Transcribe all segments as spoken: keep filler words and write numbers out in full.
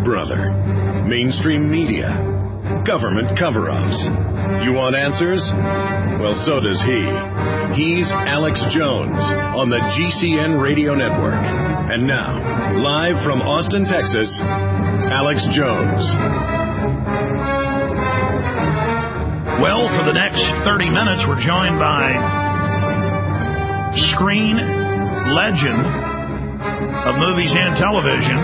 brother. Mainstream media. Government cover-ups. You want answers? Well, so does he. He's Alex Jones on the G C N Radio Network. And now, live from Austin, Texas, Alex Jones. Well, for the next thirty minutes, we're joined by screen legend of movies and television,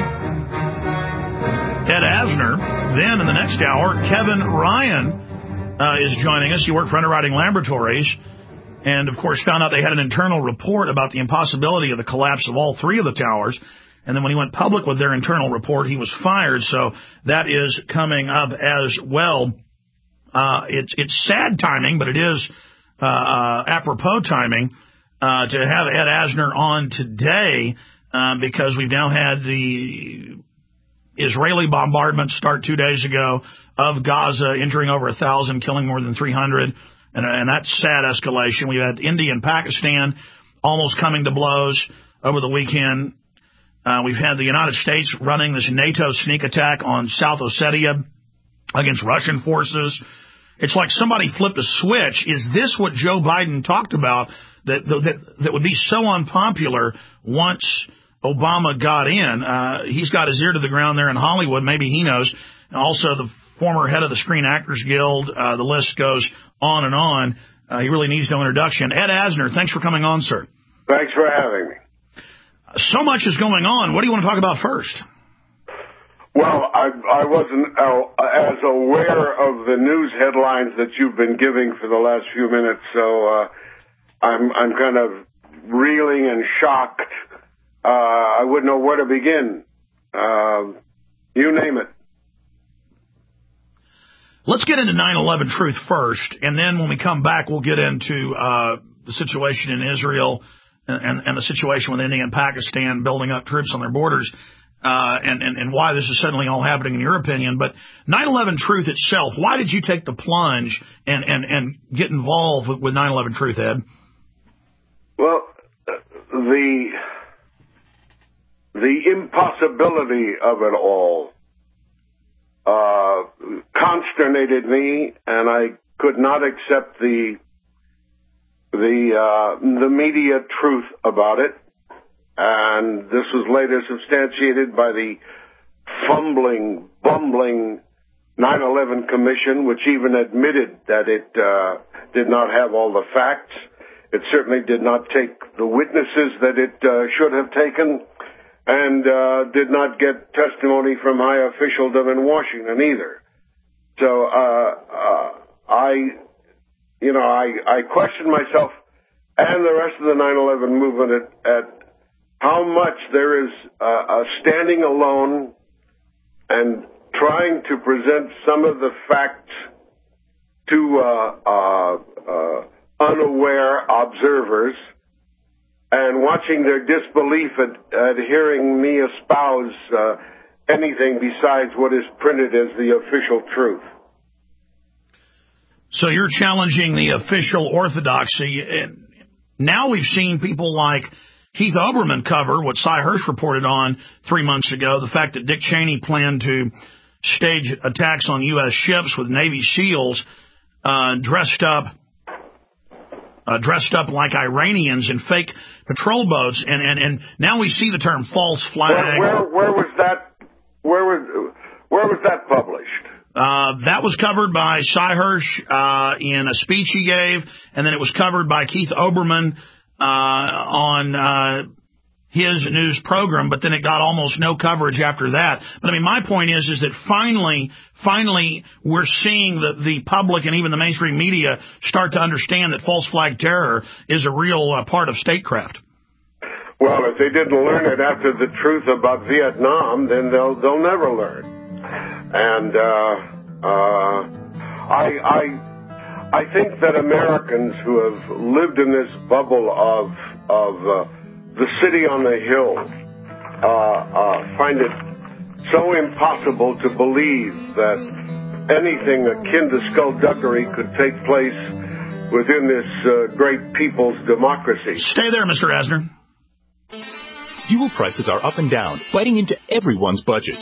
Ed Asner. Then in the next hour, Kevin Ryan uh, is joining us. He worked for Underwriting Laboratories and, of course, found out they had an internal report about the impossibility of the collapse of all three of the towers. And then when he went public with their internal report, he was fired. So that is coming up as well. Uh, it's, it's sad timing, but it is uh, uh, apropos timing uh, to have Ed Asner on today uh, because we've now had the Israeli bombardment start two days ago of Gaza, injuring over a thousand, killing more than three hundred, and, and that's sad escalation. We had India and Pakistan almost coming to blows over the weekend. Uh, we've had the United States running this NATO sneak attack on South Ossetia against Russian forces. It's like somebody flipped a switch. Is this what Joe Biden talked about that that, that would be so unpopular once Obama got in? Uh, he's got his ear to the ground there in Hollywood. Maybe he knows. Also, the former head of the Screen Actors Guild. Uh, the list goes on and on. Uh, he really needs no introduction. Ed Asner, thanks for coming on, sir. Thanks for having me. So much is going on. What do you want to talk about first? Well, I, I wasn't uh, as aware of the news headlines that you've been giving for the last few minutes, so uh, I'm, I'm kind of reeling and shocked. Uh, I wouldn't know where to begin. Uh, you name it. Let's get into nine eleven truth first, and then when we come back, we'll get into uh, the situation in Israel and, and, and the situation with India and Pakistan building up troops on their borders, uh, and, and, and why this is suddenly all happening in your opinion. But nine eleven truth itself, why did you take the plunge and, and, and get involved with, with nine eleven truth, Ed? Well, the... The impossibility of it all uh, consternated me, and I could not accept the the uh, the media truth about it. And this was later substantiated by the fumbling, bumbling nine eleven Commission, which even admitted that it uh, did not have all the facts. It certainly did not take the witnesses that it uh, should have taken. And uh, did not get testimony from high officialdom in Washington either. So uh, uh, I, you know, I, I question myself and the rest of the nine eleven movement at, at how much there is uh, a standing alone and trying to present some of the facts to uh, uh, uh, unaware observers, and watching their disbelief at, at hearing me espouse uh, anything besides what is printed as the official truth. So you're challenging the official orthodoxy. Now we've seen people like Keith Olbermann cover what Cy Hirsch reported on three months ago, the fact that Dick Cheney planned to stage attacks on U S ships with Navy SEALs uh, dressed up Uh, dressed up like Iranians in fake patrol boats, and, and, and now we see the term false flag. Where, where, where was that? Where was where was that published? Uh, that was covered by Cy Hirsch uh, in a speech he gave, and then it was covered by Keith Olbermann uh, on uh, his news program. But then it got almost no coverage after that. But I mean, my point is, is that finally, finally, we're seeing the the public and even the mainstream media start to understand that false flag terror is a real uh, part of statecraft. Well, if they didn't learn it after the truth about Vietnam, then they'll they'll never learn. And uh, uh, I I I think that Americans who have lived in this bubble of of uh, the city on the hill uh, uh, find it so impossible to believe that anything akin to skullduggery could take place within this uh, great people's democracy. Stay there, Mister Asner. Fuel prices are up and down, biting into everyone's budget.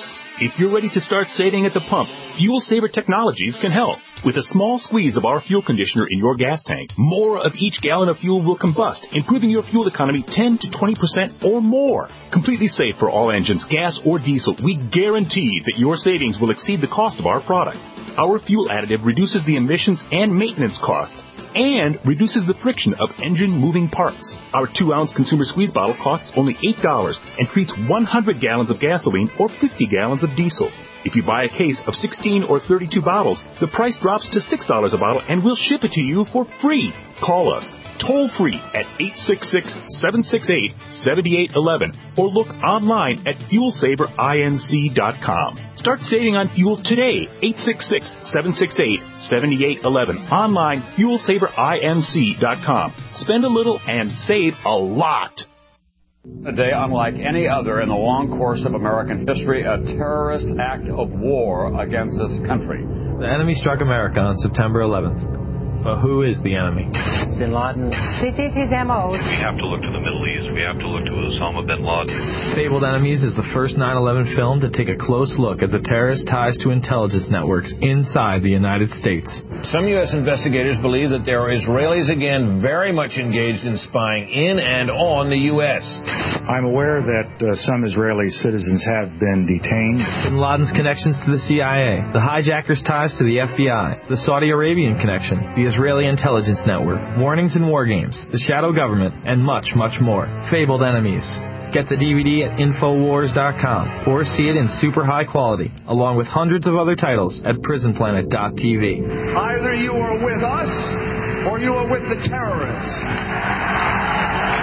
If you're ready to start saving at the pump, Fuel Saver Technologies can help. With a small squeeze of our fuel conditioner in your gas tank, more of each gallon of fuel will combust, improving your fuel economy ten to twenty percent or more. Completely safe for all engines, gas or diesel, we guarantee that your savings will exceed the cost of our product. Our fuel additive reduces the emissions and maintenance costs and reduces the friction of engine-moving parts. Our two-ounce consumer squeeze bottle costs only eight dollars and treats one hundred gallons of gasoline or fifty gallons of diesel. If you buy a case of sixteen or thirty-two bottles, the price drops to six dollars a bottle and we'll ship it to you for free. Call us toll-free at eight six six, seven six eight, seven eight one one or look online at fuel saver inc dot com. Start saving on fuel today. eight six six, seven six eight, seven eight one one. Online, fuel saver inc dot com. Spend a little and save a lot. A day unlike any other in the long course of American history, a terrorist act of war against this country. The enemy struck America on September eleventh. But who is the enemy? Bin Laden. This is his M O. We have to look to the Middle East. We have to look to Osama bin Laden. Fabled Enemies is the first nine eleven film to take a close look at the terrorist ties to intelligence networks inside the United States. Some U S investigators believe that there are Israelis again very much engaged in spying in and on the U S. I'm aware that uh, some Israeli citizens have been detained. Bin Laden's connections to the C I A, the hijackers' ties to the F B I, the Saudi Arabian connection, the Israeli intelligence network, warnings and war games, the shadow government, and much, much more. Fabled Enemies. Get the D V D at infowars dot com or see it in super high quality, along with hundreds of other titles at prison planet dot t v. Either you are with us or you are with the terrorists.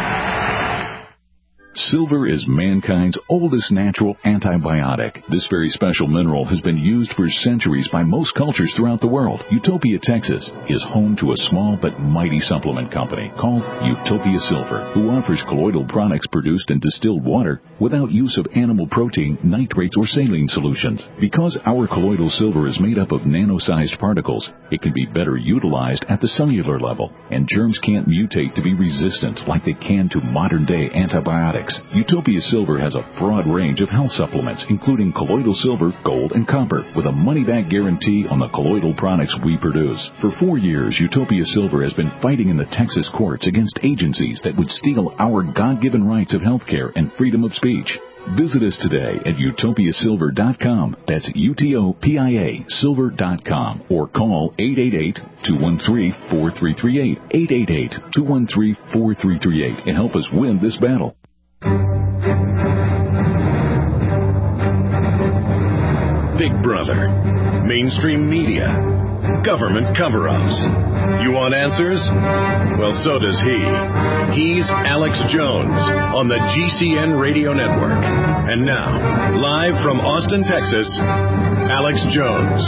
Silver is mankind's oldest natural antibiotic. This very special mineral has been used for centuries by most cultures throughout the world. Utopia, Texas is home to a small but mighty supplement company called Utopia Silver, who offers colloidal products produced in distilled water without use of animal protein, nitrates, or saline solutions. Because our colloidal silver is made up of nano-sized particles, it can be better utilized at the cellular level, and germs can't mutate to be resistant like they can to modern-day antibiotics. Utopia Silver has a broad range of health supplements, including colloidal silver, gold, and copper, with a money-back guarantee on the colloidal products we produce. For four years, Utopia Silver has been fighting in the Texas courts against agencies that would steal our God-given rights of health care and freedom of speech. Visit us today at utopia silver dot com. That's U T O P I A silver dot com. Or call eight eight eight, two one three, four three three eight, eight eight eight, two one three, four three three eight, and help us win this battle. Big Brother, mainstream media, government cover-ups. You want answers? Well, so does he. He's Alex Jones on the G C N Radio Network. And now, live from Austin, Texas, Alex Jones.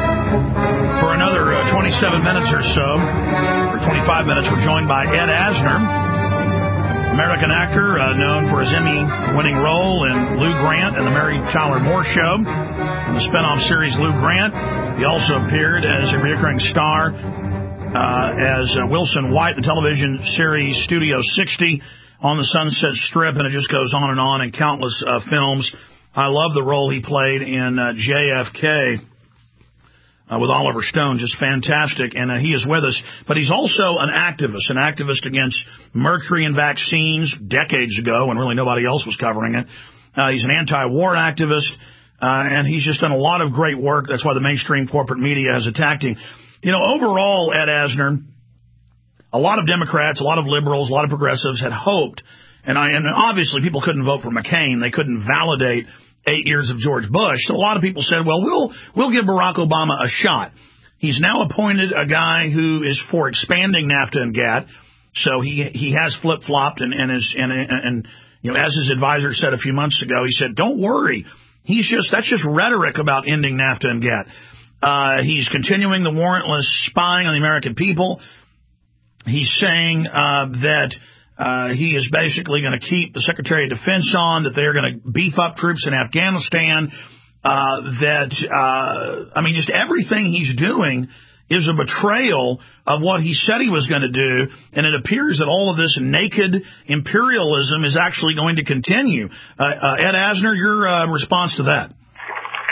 For another uh, twenty-seven minutes or so, or twenty-five minutes, we're joined by Ed Asner, American actor, uh, known for his Emmy-winning role in Lou Grant and the Mary Tyler Moore Show, and the spinoff series Lou Grant. He also appeared as a recurring star uh, as uh, Wilson White, the television series Studio sixty on the Sunset Strip, and it just goes on and on in countless uh, films. I love the role he played in uh, J F K. Uh, with Oliver Stone, just fantastic, and uh, he is with us. But he's also an activist, an activist against mercury in vaccines decades ago when really nobody else was covering it. Uh, he's an anti-war activist, uh, and he's just done a lot of great work. That's why the mainstream corporate media has attacked him. You know, overall, Ed Asner, a lot of Democrats, a lot of liberals, a lot of progressives had hoped, and, I, and obviously people couldn't vote for McCain. They couldn't validate eight years of George Bush. So a lot of people said, well, we'll we'll give Barack Obama a shot. He's now appointed a guy who is for expanding NAFTA and GATT. So he he has flip-flopped and and is and, and, and you know, as his advisor said a few months ago, he said, don't worry. He's just that's just rhetoric about ending NAFTA and GATT. Uh, he's continuing the warrantless spying on the American people. He's saying uh, that Uh, he is basically going to keep the Secretary of Defense on, that they're going to beef up troops in Afghanistan, uh, that, uh, I mean, just everything he's doing is a betrayal of what he said he was going to do, and it appears that all of this naked imperialism is actually going to continue. Uh, uh, Ed Asner, your uh, response to that?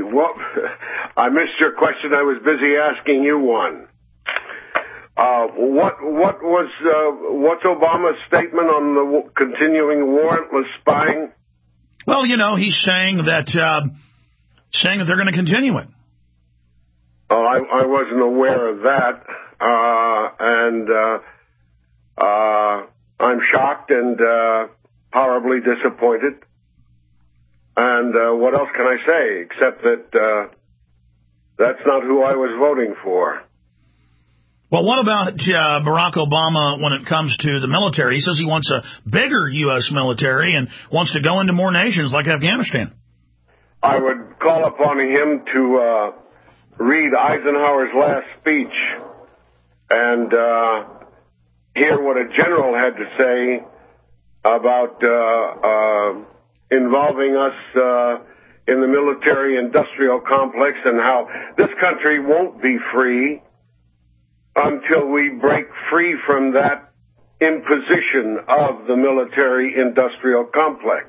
what, I missed your question. I was busy asking you one. Uh, what what was uh, what's Obama's statement on the w- continuing warrantless spying? Well, you know, he's saying that uh, saying that they're going to continue it. Oh, I, I wasn't aware of that, uh, and uh, uh, I'm shocked and uh, horribly disappointed. And uh, what else can I say except that uh, that's not who I was voting for. Well, what about uh, Barack Obama when it comes to the military? He says he wants a bigger U S military and wants to go into more nations like Afghanistan. I would call upon him to uh, read Eisenhower's last speech and uh, hear what a general had to say about uh, uh, involving us uh, in the military-industrial complex and how this country won't be free until we break free from that imposition of the military-industrial complex.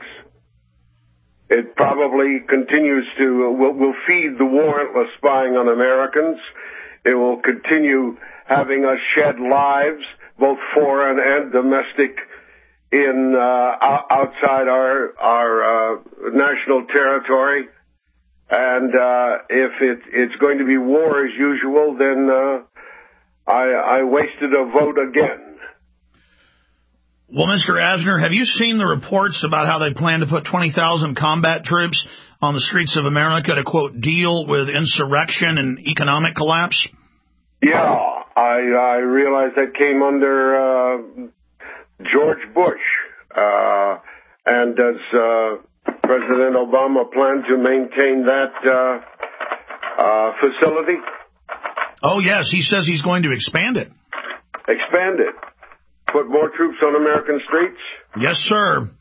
It probably continues to, will, will feed the warrantless spying on Americans. It will continue having us shed lives, both foreign and domestic, in uh, outside our our uh, national territory. And uh, if it, it's going to be war as usual, then uh, I, I wasted a vote again. Well, Mister Asner, have you seen the reports about how they plan to put twenty thousand combat troops on the streets of America to, quote, deal with insurrection and economic collapse? Yeah, I, I realize that came under uh, George Bush. Uh, and does uh, President Obama plan to maintain that uh, uh, facility? Oh, yes. He says he's going to expand it. Expand it? Put more troops on American streets? Yes, sir.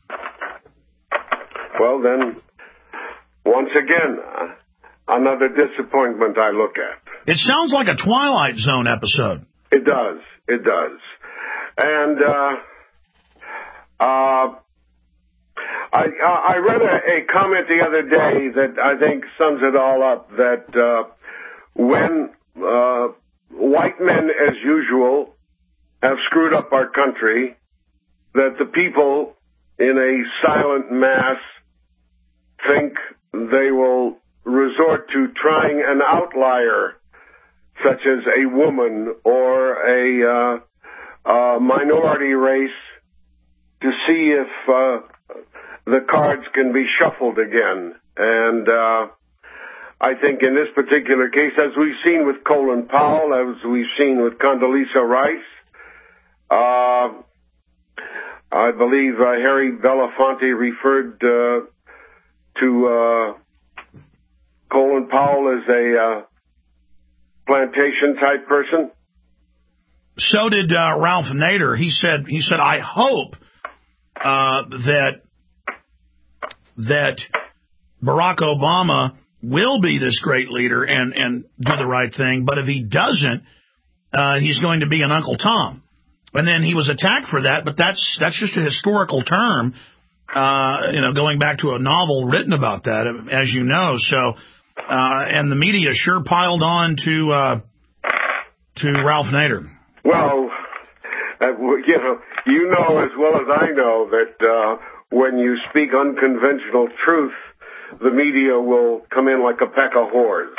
Well, then, once again, uh, another disappointment I look at. It sounds like a Twilight Zone episode. It does. It does. And uh, uh, I, I read a, a comment the other day that I think sums it all up, that uh, when uh, white men, as usual, have screwed up our country, that the people in a silent mass think they will resort to trying an outlier, such as a woman or a, uh, a minority race, to see if uh, the cards can be shuffled again. And uh, I think in this particular case, as we've seen with Colin Powell, as we've seen with Condoleezza Rice, Uh, I believe uh, Harry Belafonte referred uh, to uh, Colin Powell as a uh, plantation-type person. So did uh, Ralph Nader. He said, "He said I hope uh, that that Barack Obama will be this great leader and and do the right thing. But if he doesn't, uh, he's going to be an Uncle Tom." And then he was attacked for that, but that's that's just a historical term, uh, you know, going back to a novel written about that, as you know. So, uh, and the media sure piled on to uh, to Ralph Nader. Well, uh, you know, you know as well as I know that uh, when you speak unconventional truth, the media will come in like a pack of whores.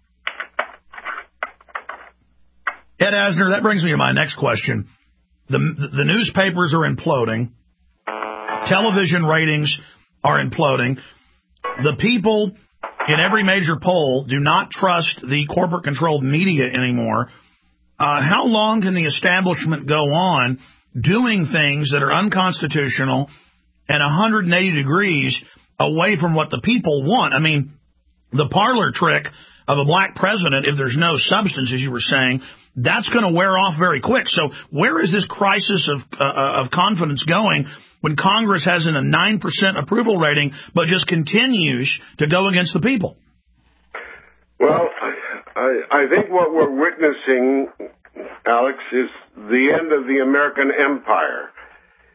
Ed Asner, that brings me to my next question. The, the newspapers are imploding. Television ratings are imploding. The people in every major poll do not trust the corporate-controlled media anymore. Uh, how long can the establishment go on doing things that are unconstitutional and one hundred eighty degrees away from what the people want? I mean, the parlor trick of a black president, if there's no substance, as you were saying, that's going to wear off very quick. So where is this crisis of uh, of confidence going when Congress has in a nine percent approval rating but just continues to go against the people? Well, I, I think what we're witnessing, Alex, is the end of the American empire.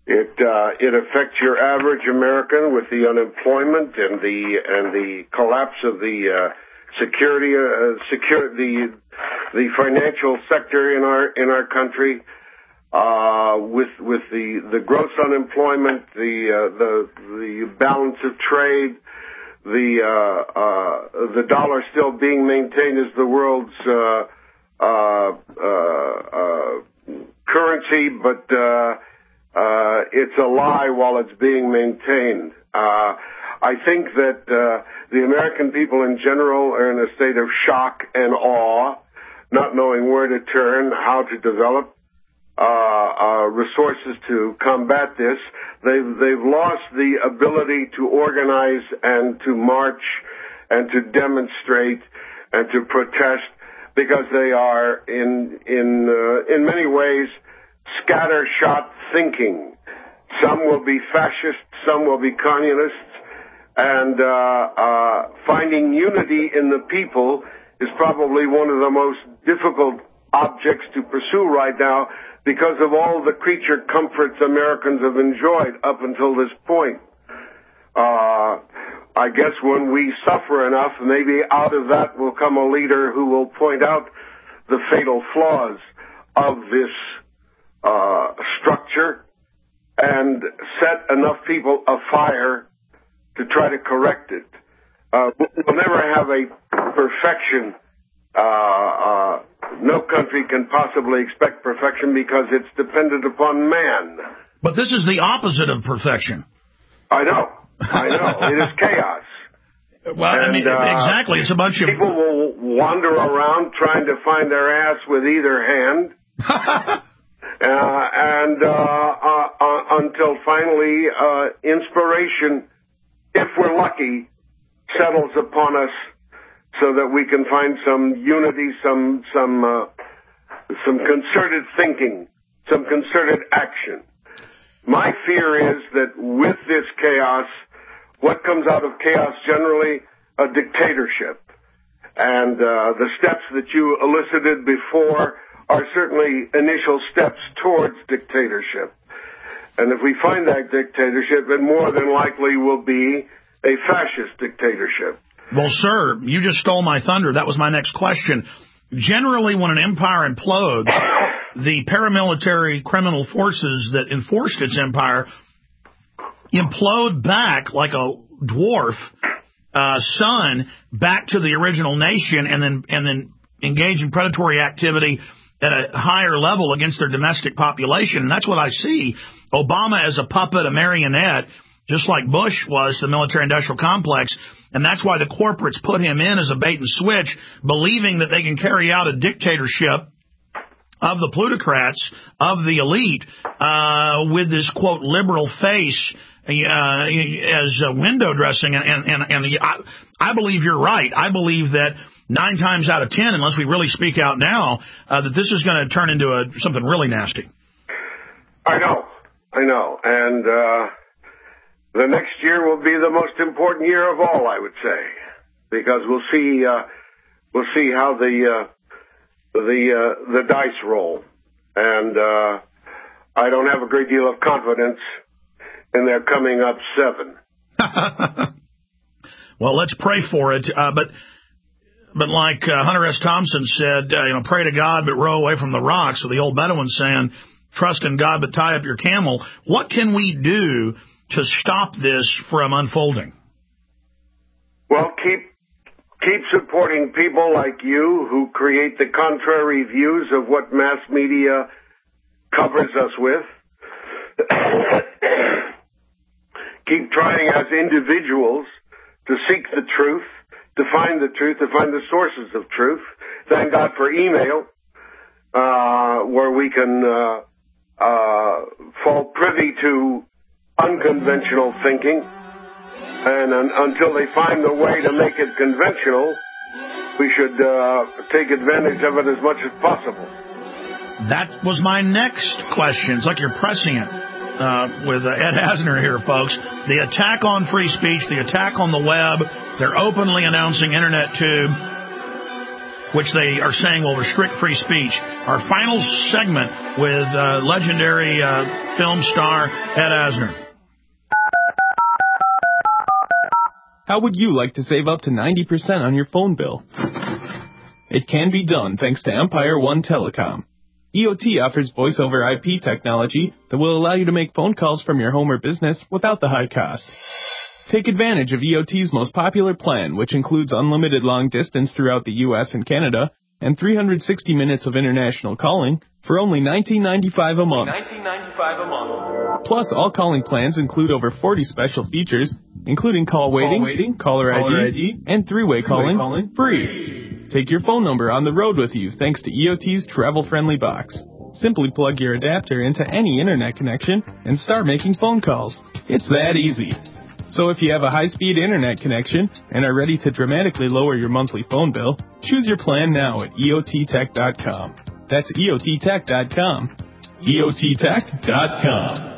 It uh, it affects your average American with the unemployment and the and the collapse of the uh, security uh, secure the the financial sector in our in our country. Uh, with with the, the gross unemployment, the uh, the the balance of trade, the uh, uh, the dollar still being maintained as the world's uh, uh, uh, uh, currency, but uh, uh, it's a lie while it's being maintained. Uh, I think that uh, the American people in general are in a state of shock and awe, not knowing where to turn, how to develop Uh, uh, resources to combat this. They've, they've lost the ability to organize and to march and to demonstrate and to protest because they are in, in, uh, in many ways scattershot thinking. Some will be fascists, some will be communists, and, uh, uh, finding unity in the people is probably one of the most difficult objects to pursue right now, because of all the creature comforts Americans have enjoyed up until this point. Uh, I guess when we suffer enough, maybe out of that will come a leader who will point out the fatal flaws of this uh, structure and set enough people afire to try to correct it. Uh, we'll never have a perfection. Uh, uh, no country can possibly expect perfection because it's dependent upon man. But this is the opposite of perfection. I know. I know. It is chaos. Well, and, I mean, uh, exactly. It's a bunch people of... People will wander around trying to find their ass with either hand. uh, and uh, uh, uh, until finally uh, inspiration, if we're lucky, settles upon us, so that we can find some unity, some some uh, some concerted thinking, some concerted action. My fear is that with this chaos, what comes out of chaos generally? A dictatorship. And uh, the steps that you elicited before are certainly initial steps towards dictatorship. And if we find that dictatorship, it more than likely will be a fascist dictatorship. Well, sir, you just stole my thunder. That was my next question. Generally, when an empire implodes, the paramilitary criminal forces that enforced its empire implode back like a dwarf uh, sun back to the original nation and then and then engage in predatory activity at a higher level against their domestic population. And that's what I see. Obama as a puppet, a marionette, just like Bush was to the military-industrial complex. And that's why the corporates put him in as a bait and switch, believing that they can carry out a dictatorship of the plutocrats, of the elite, uh, with this, quote, liberal face uh, as uh, window dressing. And, and, and, and I, I believe you're right. I believe that nine times out of ten, unless we really speak out now, uh, that this is going to turn into a, something really nasty. I know. I know. And... Uh... The next year will be the most important year of all, I would say, because we'll see uh, we'll see how the uh, the uh, the dice roll, and uh, I don't have a great deal of confidence in their coming up seven. Well, let's pray for it, uh, but but like uh, Hunter S. Thompson said, uh, you know, pray to God but row away from the rocks. So the old Bedouin saying, trust in God but tie up your camel. What can we do to stop this from unfolding? Well, keep keep supporting people like you who create the contrary views of what mass media covers us with. Keep trying as individuals to seek the truth, to find the truth, to find the sources of truth. Thank God for email, uh, where we can uh, uh, fall privy to unconventional thinking, and un- until they find a way to make it conventional, we should uh, take advantage of it as much as possible. That was my next question. It's like you're pressing it uh, with uh, Ed Asner here, folks. The attack on free speech, the attack on the web, they're openly announcing Internet Tube. which they are saying will restrict free speech. Our final segment with uh, legendary uh, film star Ed Asner. How would you like to save up to ninety percent on your phone bill? It can be done thanks to Empire One Telecom. E O T offers voice over I P technology that will allow you to make phone calls from your home or business without the high cost. Take advantage of E O T's most popular plan, which includes unlimited long distance throughout the U S and Canada and three hundred sixty minutes of international calling for only nineteen ninety-five a month. nineteen ninety-five a month. Plus, all calling plans include over forty special features, including call waiting, call waiting caller, caller I D, I D, and three-way, three-way calling, calling free. Take your phone number on the road with you thanks to E O T's travel-friendly box. Simply plug your adapter into any internet connection and start making phone calls. It's that easy. So if you have a high-speed internet connection and are ready to dramatically lower your monthly phone bill, choose your plan now at E O T tech dot com. That's E O T tech dot com. E O T tech dot com.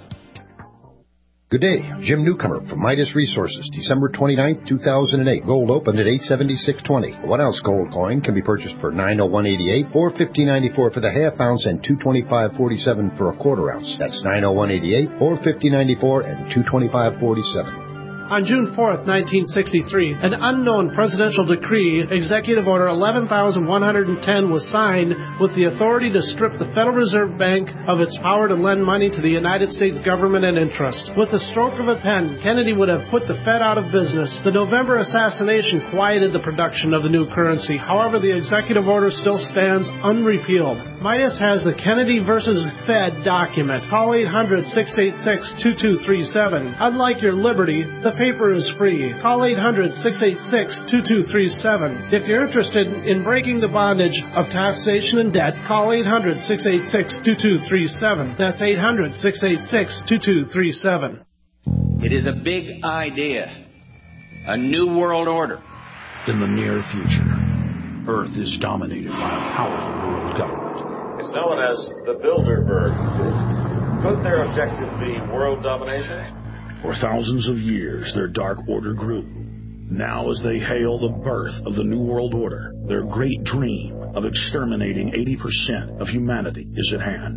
Good day, Jim Newcomer from Midas Resources, December twenty-ninth, two thousand eight. Gold opened at eight seventy-six twenty. A one ounce gold coin can be purchased for nine oh one eighty-eight, four fifty ninety-four for the half ounce, and two twenty-five forty-seven for a quarter ounce. That's nine oh one eighty-eight, four fifty ninety-four, and two twenty-five forty-seven. On June fourth, nineteen sixty-three, an unknown presidential decree, Executive Order eleven thousand one hundred ten, was signed with the authority to strip the Federal Reserve Bank of its power to lend money to the United States government and interest. With the stroke of a pen, Kennedy would have put the Fed out of business. The November assassination quieted the production of the new currency. However, the executive order still stands unrepealed. Midas has the Kennedy versus Fed document. Call eight hundred, six eight six, two two three seven. Unlike your liberty, the paper is free. Call eight hundred, six eight six, two two three seven. If you're interested in breaking the bondage of taxation and debt, call eight hundred, six eight six, two two three seven. That's eight hundred, six eight six, two two three seven. It is a big idea. A new world order. In the near future, Earth is dominated by a powerful world government. It's known as the Bilderberg Group. Could their objective be world domination? For thousands of years, their Dark Order grew. Now, as they hail the birth of the New World Order, their great dream of exterminating eighty percent of humanity is at hand.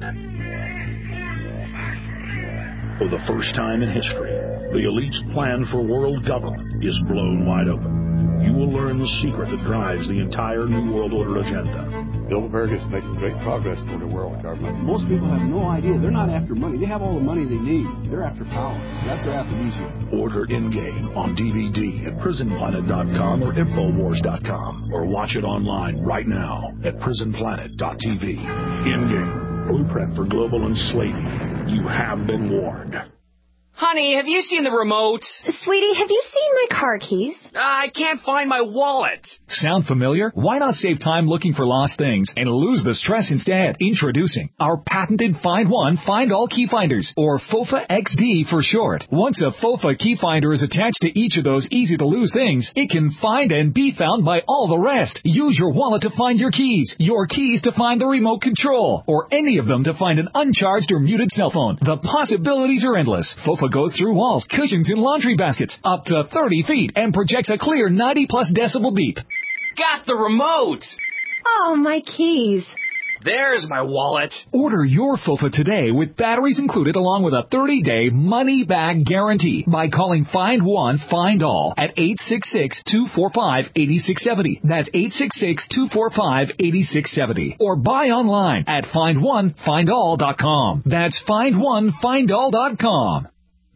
For the first time in history, the elite's plan for world government is blown wide open. You will learn the secret that drives the entire New World Order agenda. Bilderberg is making great progress toward a world government. Most people have no idea. They're not after money. They have all the money they need. They're after power. That's their aphrodisiac. Order In-Game on D V D at prison planet dot com or infowars dot com, or watch it online right now at prison planet dot t v. In-Game, blueprint for global enslavement. You have been warned. Honey, have you seen the remote? Sweetie, have you seen my car keys? I can't find my wallet. Sound familiar? Why not save time looking for lost things and lose the stress instead? Introducing our patented Find One, Find All Key Finders, or FOFA X D for short. Once a FOFA key finder is attached to each of those easy-to-lose things, it can find and be found by all the rest. Use your wallet to find your keys, your keys to find the remote control, or any of them to find an uncharged or muted cell phone. The possibilities are endless. FOFA goes through walls, cushions, and laundry baskets up to thirty feet and projects a clear ninety plus decibel beep. Got the remote! Oh, my keys. There's my wallet. Order your FOFA today with batteries included along with a thirty day money-back guarantee by calling Find One, Find All at eight six six, two four five, eight six seven zero. That's eight six six, two four five, eight six seven zero. Or buy online at find one find all dot com. That's find one find all dot com.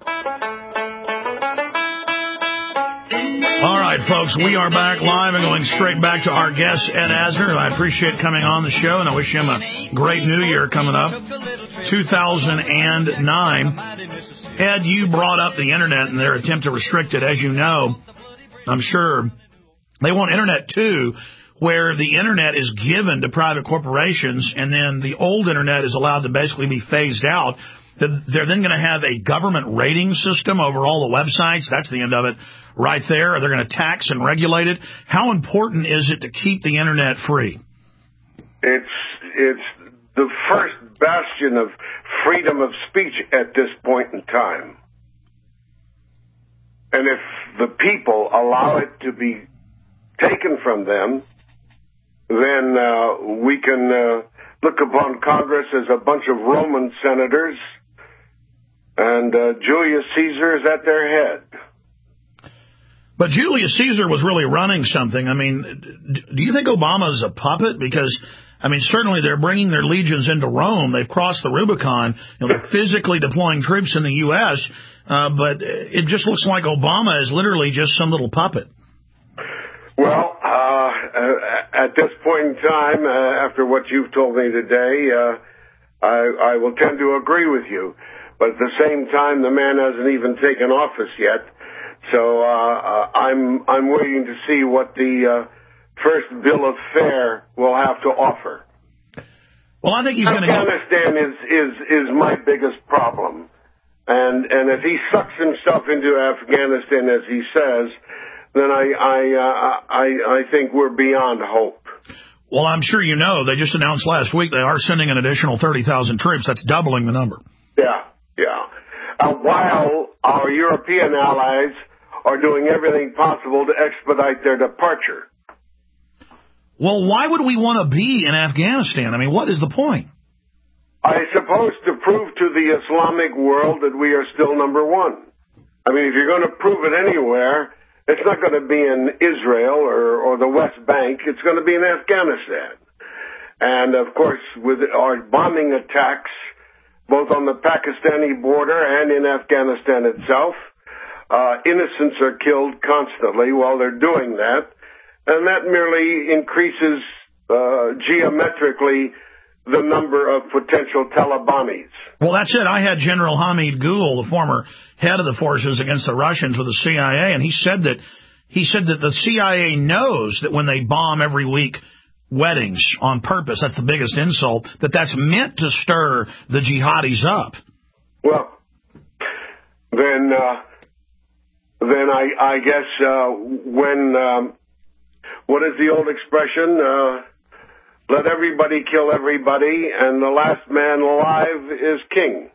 All right, folks, we are back live and going straight back to our guest, Ed Asner. I appreciate coming on the show, and I wish him a great new year coming up, two thousand nine. Ed, you brought up the Internet and their attempt to restrict it. As you know, I'm sure they want Internet, too, where the Internet is given to private corporations, and then the old Internet is allowed to basically be phased out. They're then going to have a government rating system over all the websites. That's the end of it right there. They're going to tax and regulate it. How important is it to keep the Internet free? It's it's the first bastion of freedom of speech at this point in time. And if the people allow it to be taken from them, then uh, we can uh, look upon Congress as a bunch of Roman senators, and uh, Julius Caesar is at their head. But Julius Caesar was really running something. I mean, do you think Obama is a puppet? Because, I mean, certainly they're bringing their legions into Rome. They've crossed the Rubicon. You know, they're physically deploying troops in the U S, uh, but it just looks like Obama is literally just some little puppet. Well, uh, at this point in time, uh, after what you've told me today, uh, I, I will tend to agree with you. But at the same time, the man hasn't even taken office yet. So uh, uh, I'm I'm waiting to see what the uh, first bill of fare will have to offer. Well, I think he's going to. Afghanistan is, is is my biggest problem, and and if he sucks himself into Afghanistan as he says, then I I uh, I I think we're beyond hope. Well, I'm sure you know they just announced last week they are sending an additional thirty thousand troops. That's doubling the number. Yeah, yeah. Uh, while our European allies are doing everything possible to expedite their departure. Well, why would we want to be in Afghanistan? I mean, what is the point? I suppose to prove to the Islamic world that we are still number one. I mean, if you're going to prove it anywhere, it's not going to be in Israel or, or the West Bank. It's going to be in Afghanistan. And, of course, with our bombing attacks, both on the Pakistani border and in Afghanistan itself, Uh, innocents are killed constantly while they're doing that, and that merely increases uh, geometrically the number of potential Talibanis. Well, that's it. I had General Hamid Gul, the former head of the forces against the Russians with the C I A, and he said that he said that the C I A knows that when they bomb every week weddings on purpose, that's the biggest insult, that that's meant to stir the jihadis up. Well, then... Uh, Then I, I guess uh, when, um, what is the old expression? Uh, let everybody kill everybody, and the last man alive is king.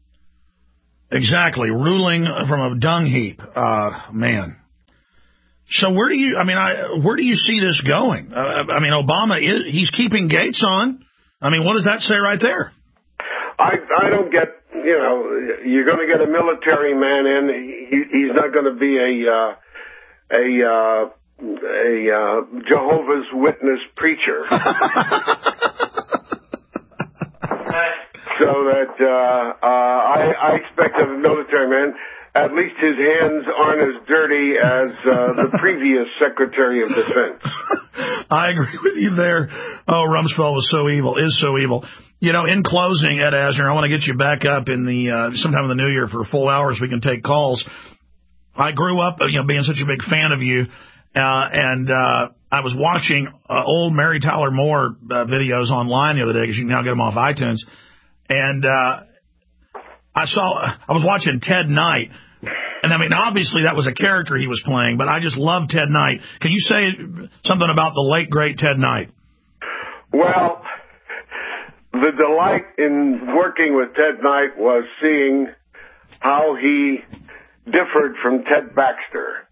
Exactly, ruling from a dung heap, uh, man. So where do you? I mean, I, where do you see this going? Uh, I mean, Obama is he's keeping Gates on. I mean, what does that say right there? I I don't get. You know, you're going to get a military man in. He, he's not going to be a uh, a uh, a uh, Jehovah's Witness preacher. So that uh, uh, I, I expect of a military man, at least his hands aren't as dirty as uh, the previous Secretary of Defense. I agree with you there. Oh, Rumsfeld was so evil, is so evil. You know, in closing, Ed Asner, I want to get you back up in the uh, sometime in the new year for full hours. We can take calls. I grew up, you know, being such a big fan of you, uh, and uh, I was watching uh, old Mary Tyler Moore uh, videos online the other day because you can now get them off iTunes. And uh, I saw, I was watching Ted Knight. And I mean, obviously that was a character he was playing, but I just love Ted Knight. Can you say something about the late, great Ted Knight? Well, the delight in working with Ted Knight was seeing how he differed from Ted Baxter.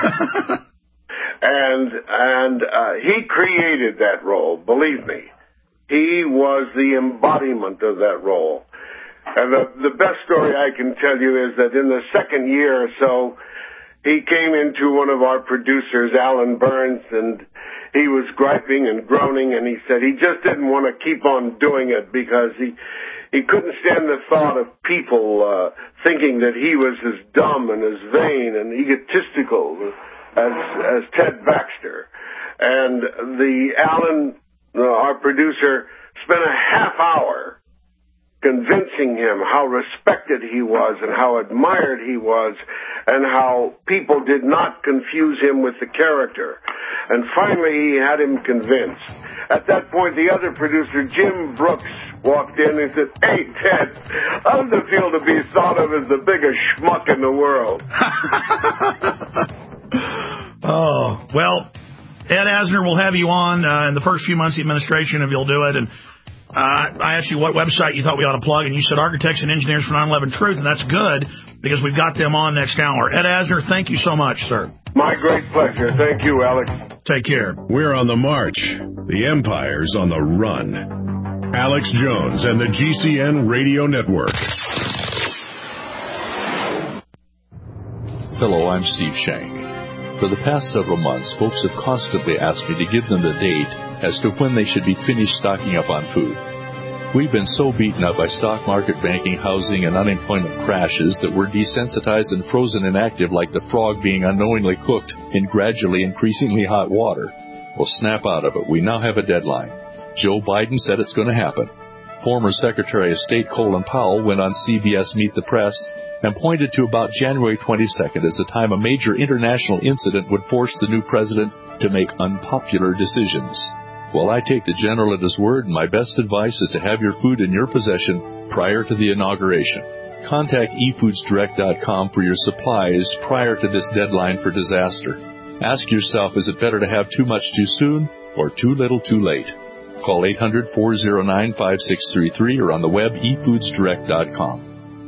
and and uh, he created that role, believe me. He was the embodiment of that role. And the, the best story I can tell you is that in the second year or so, he came into one of our producers, Alan Burns, and he was griping and groaning, and he said he just didn't want to keep on doing it because he he couldn't stand the thought of people uh, thinking that he was as dumb and as vain and egotistical as as Ted Baxter. And the Alan, uh, our producer, spent a half hour convincing him how respected he was and how admired he was and how people did not confuse him with the character. And finally, he had him convinced. At that point, the other producer, Jim Brooks, walked in and said, "Hey, Ted, how's it feel to be thought of as the biggest schmuck in the world?" Oh, well, Ed Asner will have you on uh, in the first few months of the administration if you'll do it. And Uh, I asked you what website you thought we ought to plug, and you said Architects and Engineers for nine eleven Truth, and that's good because we've got them on next hour. Ed Asner, thank you so much, sir. My great pleasure. Thank you, Alex. Take care. We're on the march. The Empire's on the run. Alex Jones and the G C N Radio Network. Hello, I'm Steve Shank. For the past several months, folks have constantly asked me to give them the date as to when they should be finished stocking up on food. We've been so beaten up by stock market, banking, housing, and unemployment crashes that we're desensitized and frozen inactive like the frog being unknowingly cooked in gradually increasingly hot water. Well, snap out of it. We now have a deadline. Joe Biden said it's going to happen. Former Secretary of State Colin Powell went on C B S Meet the Press and pointed to about January twenty-second as the time a major international incident would force the new president to make unpopular decisions. Well, I take the general at his word, and my best advice is to have your food in your possession prior to the inauguration. Contact e foods direct dot com for your supplies prior to this deadline for disaster. Ask yourself, is it better to have too much too soon or too little too late? Call eight hundred, four oh nine, five six three three or on the web e foods direct dot com.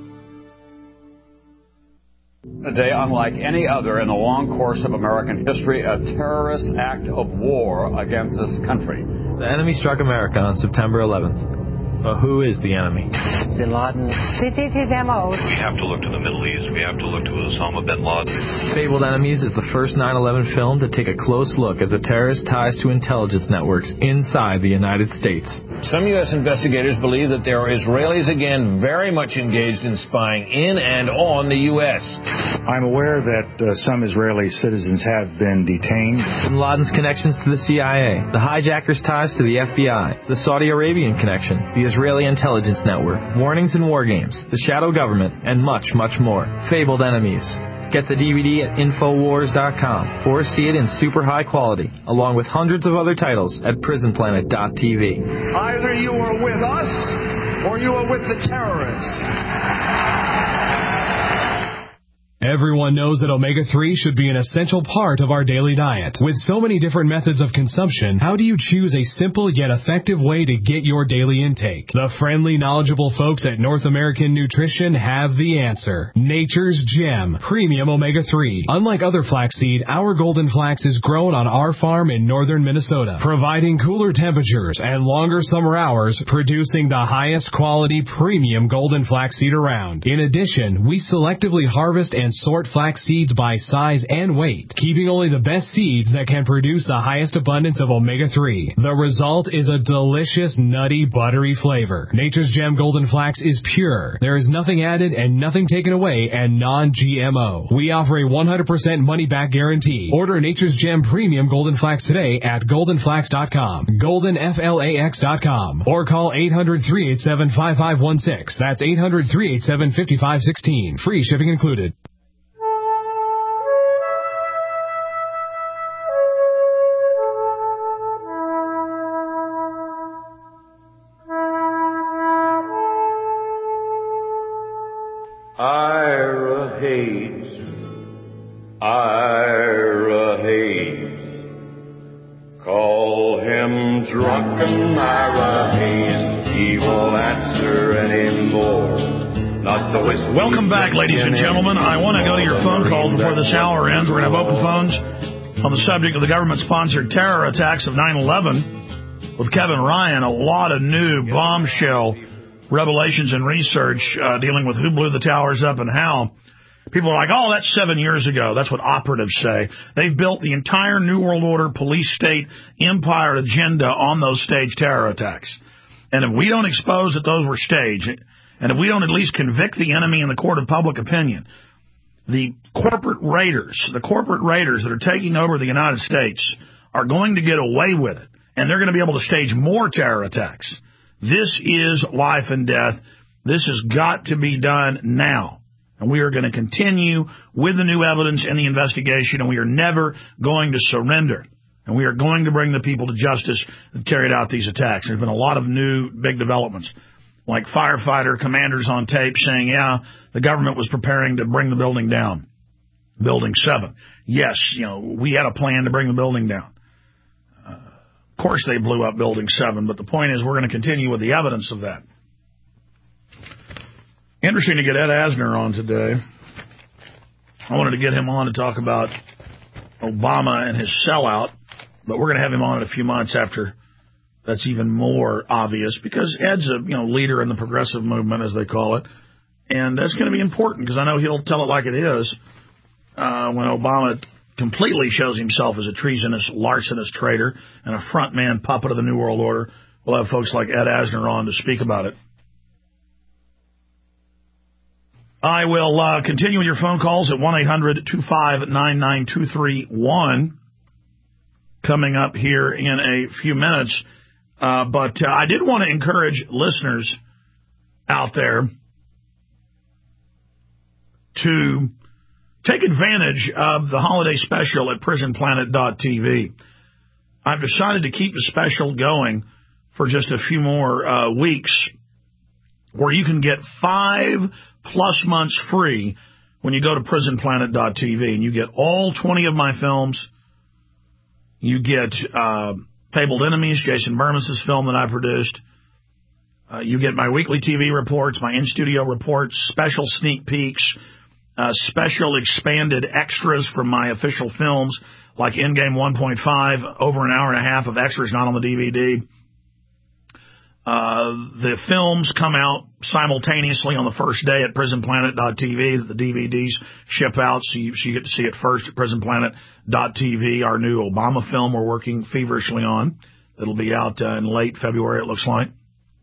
A day unlike any other in the long course of American history, a terrorist act of war against this country. The enemy struck America on September eleventh. But who is the enemy? Bin Laden. This is his M O. We have to look to the Middle East. We have to look to Osama bin Laden. Fabled Enemies is the first nine eleven film to take a close look at the terrorist ties to intelligence networks inside the United States. Some U S investigators believe that there are Israelis again very much engaged in spying in and on the U S. I'm aware that uh, some Israeli citizens have been detained. Bin Laden's connections to the C I A, the hijackers' ties to the F B I, the Saudi Arabian connection, the Israeli intelligence network, warnings and war games, the shadow government, and much, much more. Fabled Enemies. Get the D V D at infowars dot com or see it in super high quality, along with hundreds of other titles at prison planet dot t v. Either you are with us or you are with the terrorists. Everyone knows that omega three should be an essential part of our daily diet. With so many different methods of consumption, how do you choose a simple yet effective way to get your daily intake? The friendly, knowledgeable folks at North American Nutrition have the answer. Nature's Gem Premium Omega three. Unlike other flaxseed, our golden flax is grown on our farm in northern Minnesota, providing cooler temperatures and longer summer hours, producing the highest quality premium golden flaxseed around. In addition, we selectively harvest and sort flax seeds by size and weight, keeping only the best seeds that can produce the highest abundance of omega three. The result is a delicious, nutty, buttery flavor. Nature's Gem Golden Flax is pure. There is nothing added and nothing taken away, and non G M O. We offer a one hundred percent money-back guarantee. Order Nature's Gem Premium Golden Flax today at golden flax dot com, golden flax dot com, or call eight hundred, three eight seven, five five one six. That's eight hundred, three eight seven, five five one six. Free shipping included. Ira Hayes, Ira Hayes, call him drunken Ira Hayes, he won't answer anymore. Not the whiskey. Welcome back, ladies and gentlemen. I want to go to your phone calls before this hour ends. We're going to have open phones on the subject of the government-sponsored terror attacks of nine eleven with Kevin Ryan. A lot of new bombshell revelations and research uh, dealing with who blew the towers up and how. People are like, oh, that's seven years ago. That's what operatives say. They've built the entire New World Order police state empire agenda on those staged terror attacks. And if we don't expose that those were staged, and if we don't at least convict the enemy in the court of public opinion, the corporate raiders, the corporate raiders that are taking over the United States are going to get away with it. And they're going to be able to stage more terror attacks. This is life and death. This has got to be done now. And we are going to continue with the new evidence and the investigation, and we are never going to surrender. And we are going to bring the people to justice that carried out these attacks. There's been a lot of new big developments, like firefighter commanders on tape saying, yeah, the government was preparing to bring the building down, Building seven. Yes, you know, we had a plan to bring the building down. Uh, course they blew up Building seven, but the point is we're going to continue with the evidence of that. Interesting to get Ed Asner on today. I wanted to get him on to talk about Obama and his sellout, but we're going to have him on in a few months after that's even more obvious, because Ed's a you know leader in the progressive movement, as they call it, and that's going to be important because I know he'll tell it like it is uh, when Obama completely shows himself as a treasonous, larcenous traitor and a front-man puppet of the New World Order. We'll have folks like Ed Asner on to speak about it. I will uh, continue with your phone calls at one eight hundred two five nine nine two three one coming up here in a few minutes. Uh, but uh, I did want to encourage listeners out there to take advantage of the holiday special at prison planet dot t v. I've decided to keep the special going for just a few more uh, weeks, where you can get five plus months free when you go to prison planet dot t v. And you get all twenty of my films. You get uh, Fabled Enemies, Jason Bermas' film that I produced. Uh, you get my weekly T V reports, my in-studio reports, special sneak peeks, uh, special expanded extras from my official films, like Endgame one point five, over an hour and a half of extras not on the D V D. Uh, the films come out simultaneously on the first day at prison planet dot t v that the D V Ds ship out, so you, so you get to see it first at prison planet dot t v, our new Obama film we're working feverishly on. It'll be out uh, in late February, it looks like.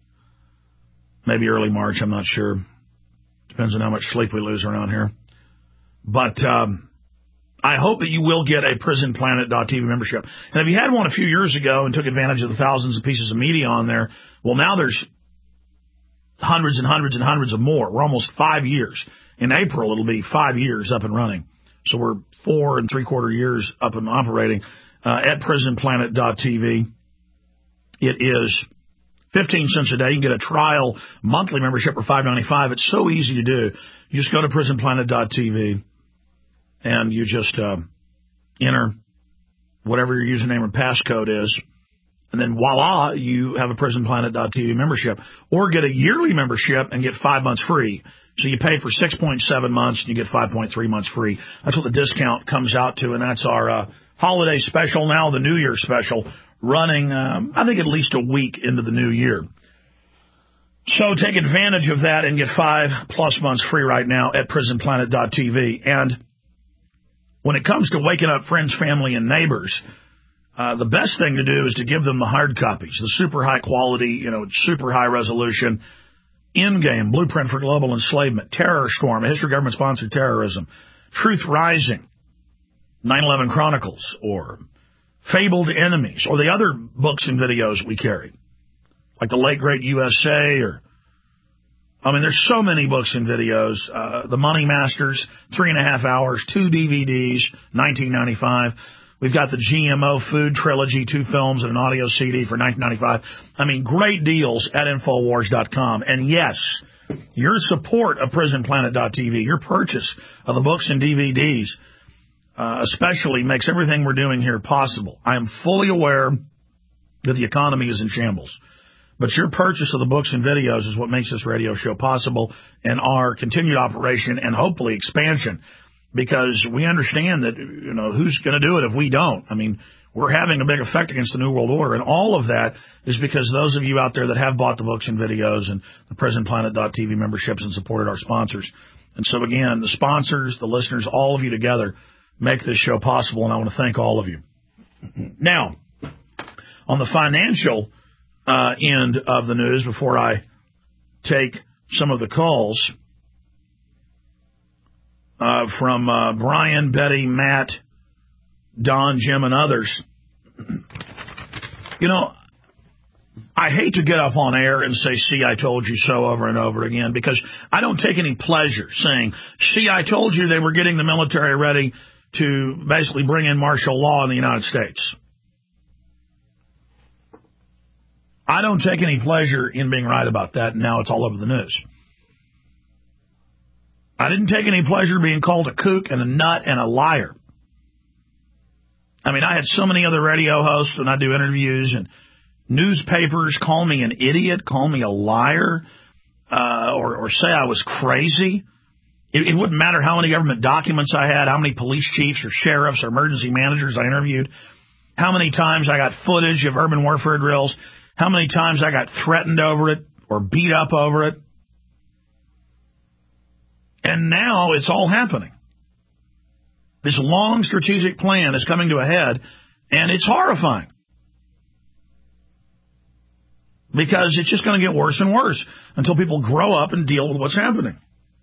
Maybe early March, I'm not sure. Depends on how much sleep we lose around here. But um, I hope that you will get a prison planet dot t v membership. And if you had one a few years ago and took advantage of the thousands of pieces of media on there, well, now there's hundreds and hundreds and hundreds of more. We're almost five years. In April, it'll be five years up and running. So we're four and three-quarter years up and operating uh, at prison planet dot t v. It is fifteen cents a day. You can get a trial monthly membership for five ninety-five. It's so easy to do. You just go to prison planet dot t v. And you just uh, enter whatever your username or passcode is. And then voila, you have a prison planet dot t v membership. Or get a yearly membership and get five months free. So you pay for six point seven months and you get five point three months free. That's what the discount comes out to. And that's our uh, holiday special, now the New Year special, running, um, I think, at least a week into the new year. So take advantage of that and get five plus months free right now at prison planet dot t v. And when it comes to waking up friends, family, and neighbors, uh, the best thing to do is to give them the hard copies, the super high quality, you know, super high resolution, Endgame, Blueprint for Global Enslavement, Terror Storm, a history of government-sponsored terrorism, Truth Rising, nine eleven Chronicles, or Fabled Enemies, or the other books and videos we carry, like The Late Great U S A, or I mean, there's so many books and videos. Uh, the Money Masters, three and a half hours, two D V Ds, nineteen ninety-five. We've got the G M O Food Trilogy, two films and an audio C D for nineteen ninety-five. I mean, great deals at Infowars dot com. And yes, your support of prison planet dot t v, your purchase of the books and D V Ds, uh, especially makes everything we're doing here possible. I am fully aware that the economy is in shambles. But your purchase of the books and videos is what makes this radio show possible and our continued operation and hopefully expansion, because we understand that, you know, who's going to do it if we don't? I mean, we're having a big effect against the New World Order, and all of that is because those of you out there that have bought the books and videos and the prison planet dot t v memberships and supported our sponsors. And so, again, the sponsors, the listeners, all of you together make this show possible, and I want to thank all of you. Now, on the financial Uh, end of the news, before I take some of the calls uh, from uh, Brian, Betty, Matt, Don, Jim, and others. You know, I hate to get up on air and say, see, I told you so over and over again, because I don't take any pleasure saying, see, I told you they were getting the military ready to basically bring in martial law in the United States. I don't take any pleasure in being right about that, and now it's all over the news. I didn't take any pleasure being called a kook and a nut and a liar. I mean, I had so many other radio hosts when I do interviews, and newspapers call me an idiot, call me a liar, uh, or, or say I was crazy. It, it wouldn't matter how many government documents I had, how many police chiefs or sheriffs or emergency managers I interviewed, how many times I got footage of urban warfare drills, how many times I got threatened over it or beat up over it. And now it's all happening. This long strategic plan is coming to a head, and it's horrifying. Because it's just going to get worse and worse until people grow up and deal with what's happening.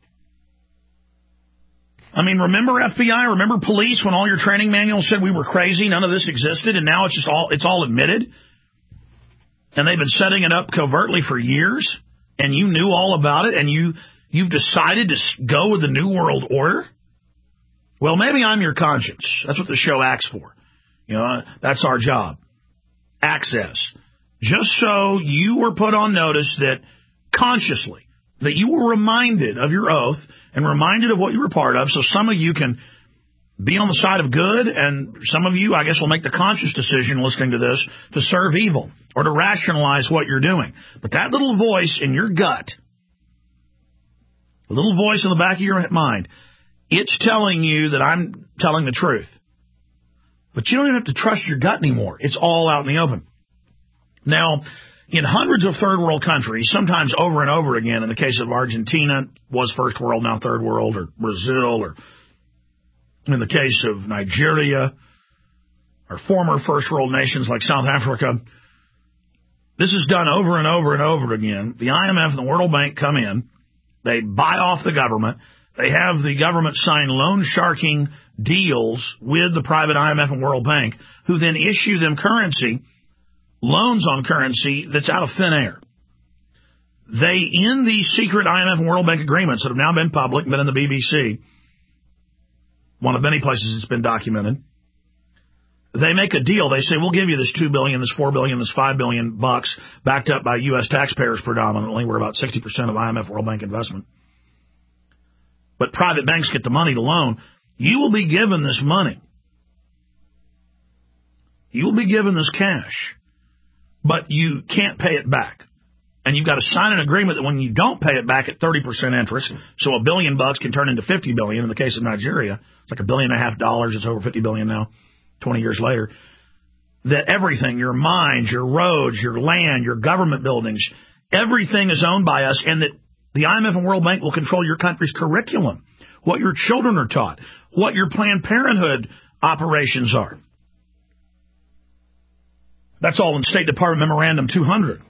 I mean, remember F B I, remember police when all your training manuals said we were crazy, none of this existed, and now it's just all it's all admitted? And they've been setting it up covertly for years, and you knew all about it, and you, you've decided to go with the New World Order? Well, maybe I'm your conscience. That's what the show acts for. You know, that's our job. Access. Just so you were put on notice that consciously, that you were reminded of your oath and reminded of what you were part of, so some of you can be on the side of good, and some of you, I guess, will make the conscious decision listening to this to serve evil or to rationalize what you're doing. But that little voice in your gut, the little voice in the back of your mind, it's telling you that I'm telling the truth. But you don't even have to trust your gut anymore. It's all out in the open. Now, in hundreds of third world countries, sometimes over and over again, in the case of Argentina, was first world, now third world, or Brazil, or in the case of Nigeria, or former first world nations like South Africa, this is done over and over and over again. The I M F and the World Bank come in, they buy off the government, they have the government sign loan sharking deals with the private I M F and World Bank, who then issue them currency, loans on currency that's out of thin air. They, in these secret I M F and World Bank agreements that have now been public, been in the B B C, one of many places it's been documented, they make a deal. They say, we'll give you this two billion dollars, this four billion dollars, this five billion bucks, backed up by U S taxpayers predominantly. We're about sixty percent of I M F World Bank investment. But private banks get the money to loan. You will be given this money. You will be given this cash. But you can't pay it back. And you've got to sign an agreement that when you don't pay it back at thirty percent interest, so a billion bucks can turn into fifty billion. In the case of Nigeria, it's like a billion and a half dollars. It's over fifty billion now, twenty years later. That everything, your mines, your roads, your land, your government buildings, everything is owned by us, and that the I M F and World Bank will control your country's curriculum, what your children are taught, what your Planned Parenthood operations are. That's all in State Department Memorandum two hundred.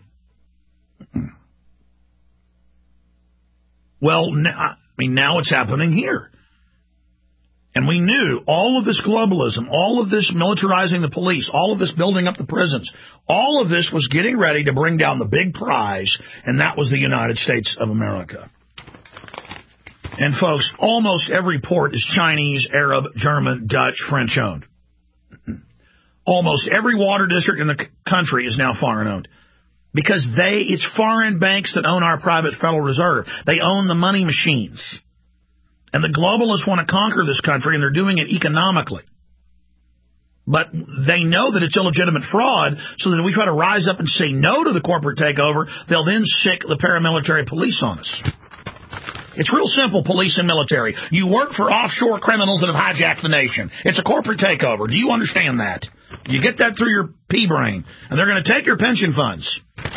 Well, I mean, now it's happening here. And we knew all of this globalism, all of this militarizing the police, all of this building up the prisons, all of this was getting ready to bring down the big prize, and that was the United States of America. And folks, almost every port is Chinese, Arab, German, Dutch, French owned. Almost every water district in the country is now foreign owned. Because they, it's foreign banks that own our private Federal Reserve. They own the money machines. And the globalists want to conquer this country, and they're doing it economically. But they know that it's illegitimate fraud, so that if we try to rise up and say no to the corporate takeover, they'll then sick the paramilitary police on us. It's real simple, police and military. You work for offshore criminals that have hijacked the nation. It's a corporate takeover. Do you understand that? You get that through your pea brain. And they're going to take your pension funds.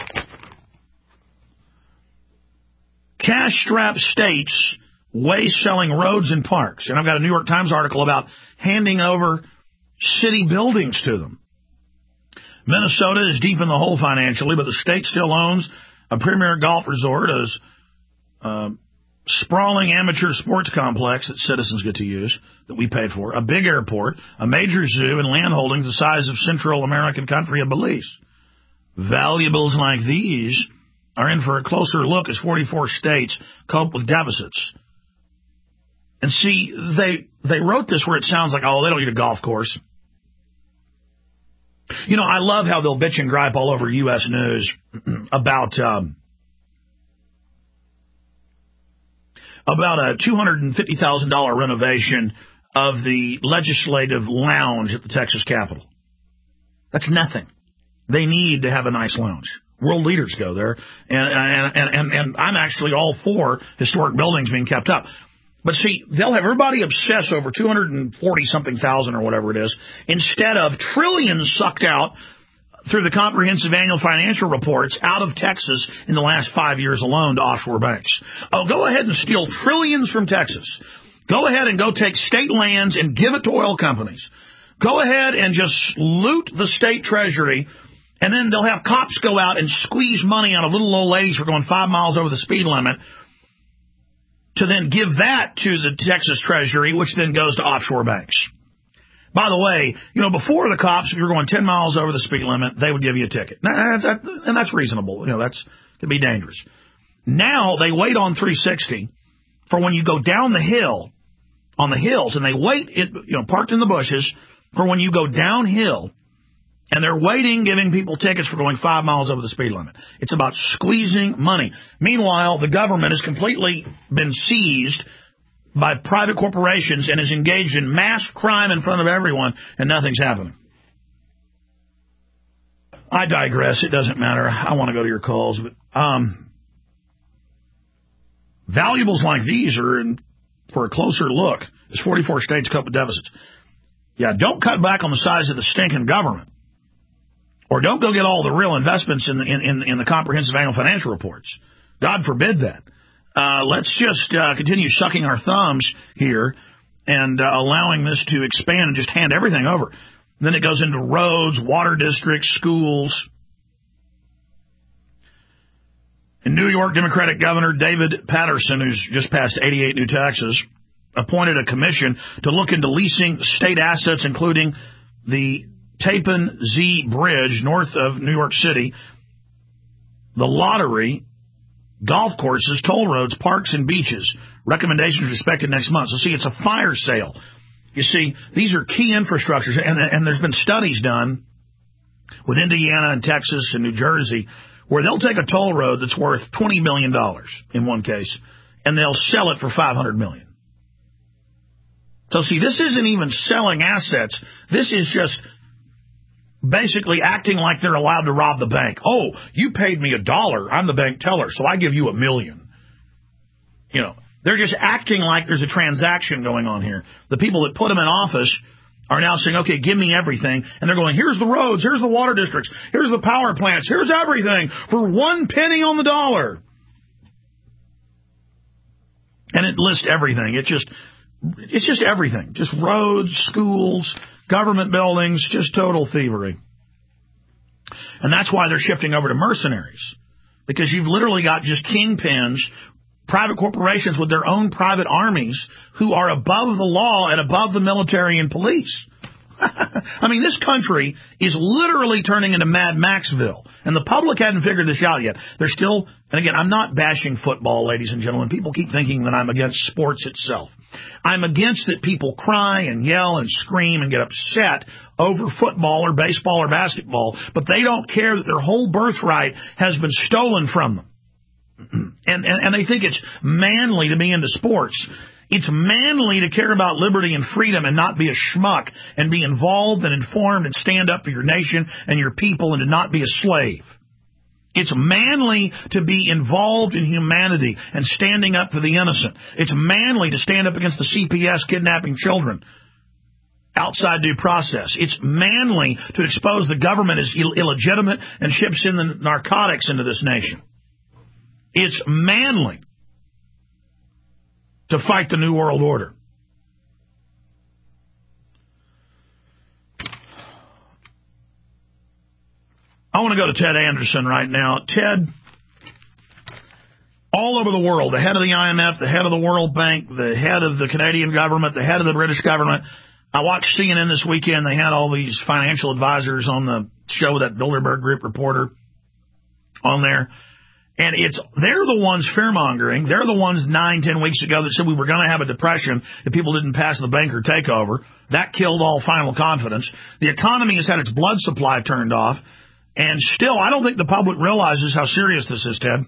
Cash-strapped states waste selling roads and parks. And I've got a New York Times article about handing over city buildings to them. Minnesota is deep in the hole financially, but the state still owns a premier golf resort, a uh, sprawling amateur sports complex that citizens get to use, that we paid for, a big airport, a major zoo, and land holdings the size of Central American country of Belize. Valuables like these are in for a closer look as forty-four states cope with deficits. And see, they they wrote this where it sounds like, oh, they don't need a golf course. You know, I love how they'll bitch and gripe all over U S News about um, about a two hundred fifty thousand dollars renovation of the legislative lounge at the Texas Capitol. That's nothing. They need to have a nice lounge. World leaders go there, and and, and, and, and I'm actually all for historic buildings being kept up. But see, they'll have everybody obsess over two hundred forty something thousand or whatever it is, instead of trillions sucked out through the comprehensive annual financial reports out of Texas in the last five years alone to offshore banks. Oh, go ahead and steal trillions from Texas. Go ahead and go take state lands and give it to oil companies. Go ahead and just loot the state treasury, and then they'll have cops go out and squeeze money out of little old ladies for going five miles over the speed limit to then give that to the Texas Treasury, which then goes to offshore banks. By the way, you know, before the cops, if you're going ten miles over the speed limit, they would give you a ticket. And that's reasonable. You know, that's could be dangerous. Now they wait on three sixty for when you go down the hill, on the hills, and they wait, it, you know, parked in the bushes for when you go downhill, and they're waiting, giving people tickets for going five miles over the speed limit. It's about squeezing money. Meanwhile, the government has completely been seized by private corporations and is engaged in mass crime in front of everyone, and nothing's happening. I digress. It doesn't matter. I want to go to your calls. But um, valuables like these are, in, for a closer look, as forty-four states cope with deficits. Yeah, don't cut back on the size of the stinking government. Or don't go get all the real investments in the, in, in, in the comprehensive annual financial reports. God forbid that. Uh, let's just uh, continue sucking our thumbs here and uh, allowing this to expand and just hand everything over. Then it goes into roads, water districts, schools. In New York, Democratic Governor David Patterson, who's just passed eighty-eight new taxes, appointed a commission to look into leasing state assets, including the Tappan Zee Bridge north of New York City, the lottery, golf courses, toll roads, parks, and beaches. Recommendations are expected next month. So, see, it's a fire sale. You see, these are key infrastructures, and, and there's been studies done with Indiana and Texas and New Jersey where they'll take a toll road that's worth twenty million dollars in one case, and they'll sell it for five hundred million dollars. So, see, this isn't even selling assets. This is just basically acting like they're allowed to rob the bank. Oh, you paid me a dollar. I'm the bank teller, so I give you a million. You know, they're just acting like there's a transaction going on here. The people that put them in office are now saying, okay, give me everything. And they're going, here's the roads, here's the water districts, here's the power plants, here's everything for one penny on the dollar. And it lists everything. It just, it's just everything. Just roads, schools, government buildings, just total thievery. And that's why they're shifting over to mercenaries. Because you've literally got just kingpins, private corporations with their own private armies who are above the law and above the military and police. I mean, this country is literally turning into Mad Maxville. And the public hadn't figured this out yet. They're still, and again, I'm not bashing football, ladies and gentlemen. People keep thinking that I'm against sports itself. I'm against that people cry and yell and scream and get upset over football or baseball or basketball, but they don't care that their whole birthright has been stolen from them. And, and, and they think it's manly to be into sports. It's manly to care about liberty and freedom and not be a schmuck and be involved and informed and stand up for your nation and your people and to not be a slave. It's manly to be involved in humanity and standing up for the innocent. It's manly to stand up against the C P S kidnapping children outside due process. It's manly to expose the government as Ill- illegitimate and ships in the narcotics into this nation. It's manly to fight the New World Order. I want to go to Ted Anderson right now. Ted, all over the world, the head of the I M F, the head of the World Bank, the head of the Canadian government, the head of the British government. I watched C N N this weekend. They had all these financial advisors on the show, that Bilderberg Group reporter on there. And it's they're the ones fear-mongering. They're the ones nine, ten weeks ago that said we were going to have a depression if people didn't pass the banker takeover. That killed all final confidence. The economy has had its blood supply turned off. And still, I don't think the public realizes how serious this is, Ted.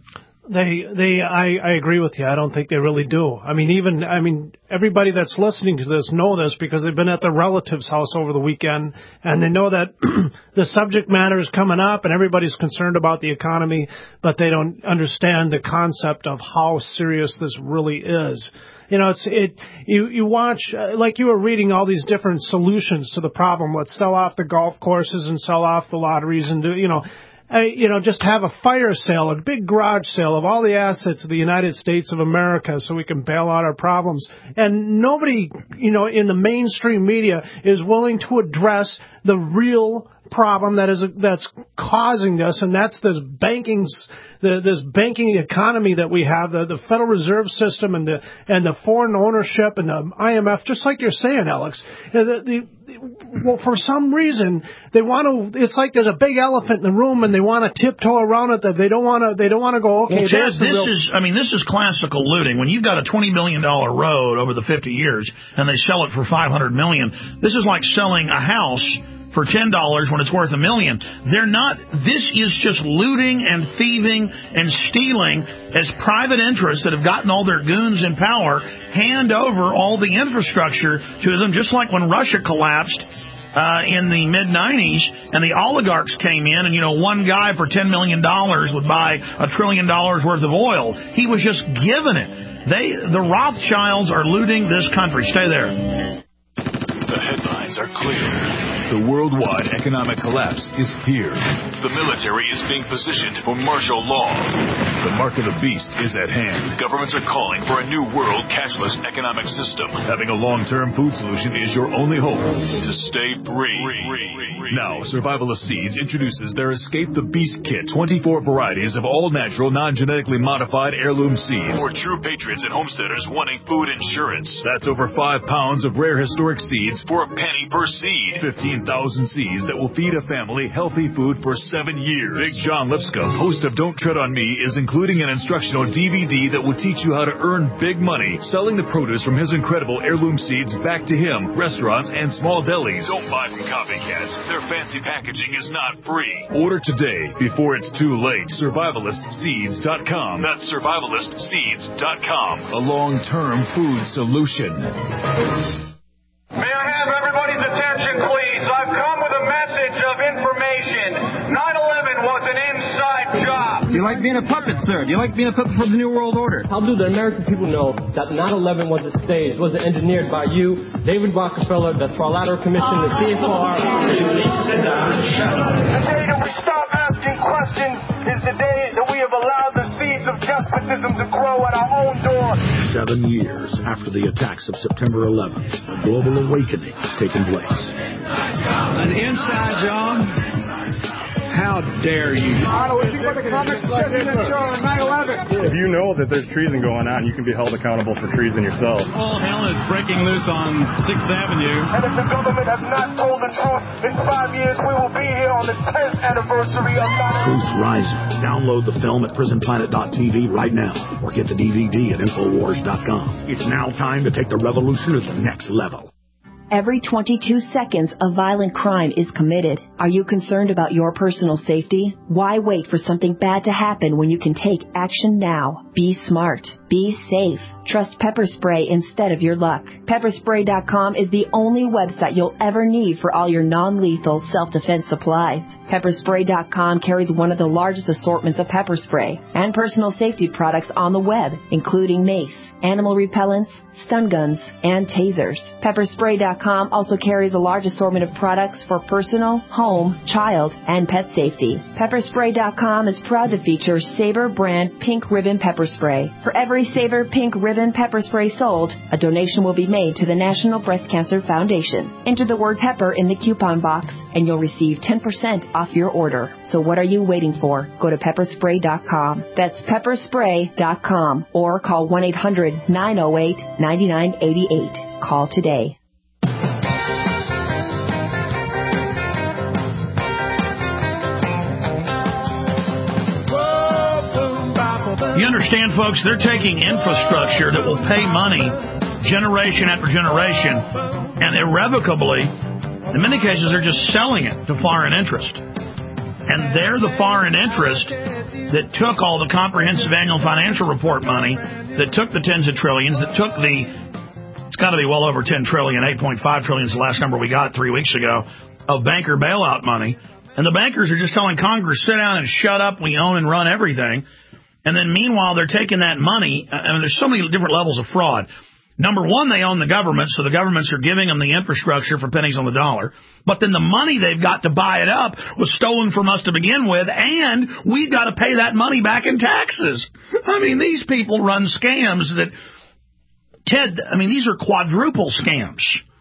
They, they, I, I agree with you. I don't think they really do. I mean, even, I mean, everybody that's listening to this know this because they've been at their relative's house over the weekend, and they know that the subject matter is coming up, and everybody's concerned about the economy, but they don't understand the concept of how serious this really is. You know, it's it. You you watch uh, like you were reading all these different solutions to the problem. Let's sell off the golf courses and sell off the lotteries and do you know. Uh, you know, just have a fire sale, a big garage sale of all the assets of the United States of America so we can bail out our problems. And nobody, you know, in the mainstream media is willing to address the real problem that is that's causing this, and that's this banking, the, this banking economy that we have, the, the Federal Reserve System and the and the foreign ownership and the I M F. Just like you're saying, Alex, the, the, well, for some reason they want to. It's like there's a big elephant in the room, and they want to tiptoe around it. That they don't want to. They don't want to go. Okay, well, Chad, this real- is. I mean, this is classical looting. When you've got a twenty million dollar road over the fifty years, and they sell it for five hundred million dollars, this is like selling a house for ten dollars when it's worth a million. They're not, this is just looting and thieving and stealing as private interests that have gotten all their goons in power hand over all the infrastructure to them, just like when Russia collapsed uh, in the mid nineties and the oligarchs came in and, you know, one guy for ten million dollars would buy a trillion dollars worth of oil. He was just given it. They, the Rothschilds are looting this country. Stay there. The headlines are clear. The worldwide economic collapse is here. The military is being positioned for martial law. The mark of the beast is at hand. Governments are calling for a new world cashless economic system. Having a long-term food solution is your only hope to stay free. Now, Survivalist Seeds introduces their Escape the Beast Kit, twenty-four varieties of all-natural, non-genetically modified heirloom seeds for true patriots and homesteaders wanting food insurance. That's over five pounds of rare historic seeds for a penny per seed. fifteen thousand seeds that will feed a family healthy food for seven years. Big John Lipscomb, host of Don't Tread on Me, is including an instructional D V D that will teach you how to earn big money selling the produce from his incredible heirloom seeds back to him, restaurants, and small delis. Don't buy from copycats. Their fancy packaging is not free. Order today before it's too late. Survivalist Seeds dot com. That's Survivalist Seeds dot com. A long-term food solution. May I have everybody's attention, please? I've come with a message of information. nine eleven was an inside job. Do you like being a puppet, sir? Do you like being a puppet for the New World Order? How do the American people know that nine eleven was a stage, was engineered by you, David Rockefeller, the Trilateral Commission, the C F R? Sit down and shut up. The day that we stop asking questions is the day that we have allowed the seeds of despotism to grow at our own door. Seven years after the attacks of September eleventh, a global awakening has taken place. An inside job? How dare you? If you know that there's treason going on, you can be held accountable for treason yourself. All hell is breaking loose on sixth Avenue. And if the government has not told the truth, in five years we will be here on the tenth anniversary of nine eleven. Truth Rising. Download the film at prison planet dot t v right now, or get the D V D at infowars dot com. It's now time to take the revolution to the next level. Every twenty-two seconds, a violent crime is committed. Are you concerned about your personal safety? Why wait for something bad to happen when you can take action now? Be smart. Be safe. Trust Pepper Spray instead of your luck. Pepper Spray dot com is the only website you'll ever need for all your non-lethal self-defense supplies. Pepper Spray dot com carries one of the largest assortments of pepper spray and personal safety products on the web, including mace, animal repellents, stun guns, and tasers. Pepper Spray dot com also carries a large assortment of products for personal, home, child, and pet safety. Pepper Spray dot com is proud to feature Sabre brand Pink Ribbon Pepper Spray. For every Sabre Pink Ribbon Pepper Spray sold, a donation will be made to the National Breast Cancer Foundation. Enter the word pepper in the coupon box, and you'll receive ten percent off your order. So what are you waiting for? Go to Pepper Spray dot com. That's Pepper Spray dot com, or call one eight hundred nine oh eight nine nine eight eight. Call today. You understand, folks, they're taking infrastructure that will pay money generation after generation, and irrevocably, in many cases, they're just selling it to foreign interest. And they're the foreign interest that took all the comprehensive annual financial report money, that took the tens of trillions, that took the, it's got to be well over ten trillion, eight point five trillion is the last number we got three weeks ago, of banker bailout money. And the bankers are just telling Congress, sit down and shut up, we own and run everything. And then meanwhile, they're taking that money. I mean, there's so many different levels of fraud. Number one, they own the government, so the governments are giving them the infrastructure for pennies on the dollar. But then the money they've got to buy it up was stolen from us to begin with, and we've got to pay that money back in taxes. I mean, these people run scams that, Ted, I mean, these are quadruple scams.